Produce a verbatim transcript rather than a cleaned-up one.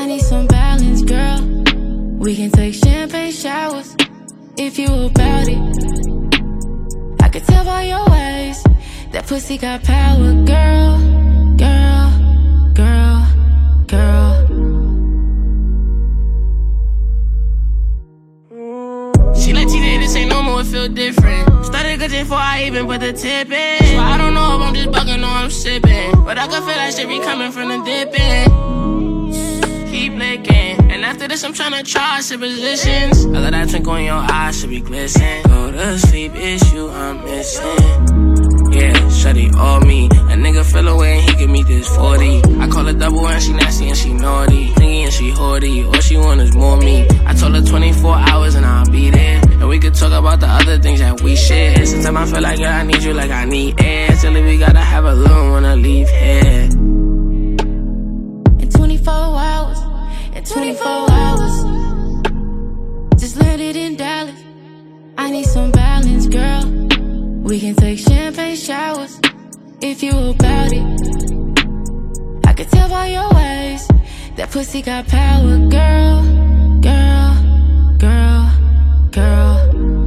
I need some balance, girl. We can take champagne showers if you about it. I can tell by your ways that pussy got power, girl, girl, girl, girl. She like T J, this ain't normal, it feel different. Started good before I even put the tip in. So I don't know if I'm just bugging or I'm sipping, but I can feel that shit be coming from the dip in. Keep licking, and after this I'm tryna try shit positions. I let that twinkle in your eyes, should be glisten. Go to sleep, it's you I'm missing. Yeah, shawty all me. A nigga fell away and he give me this forty. I call her double and she nasty and she naughty. Thingy and she hoardy, all she want is more me. I told her twenty-four hours and I'll be there. And we could talk about the other things that we share. Sometimes I feel like, girl, I need you like I need air. Till we gotta have a little when I leave here. In twenty-four hours, in twenty-four hours, just landed in Dallas. I need some balance, girl. We can take champagne showers if you about it. I can tell by your ways that pussy got power, girl, girl, girl, girl.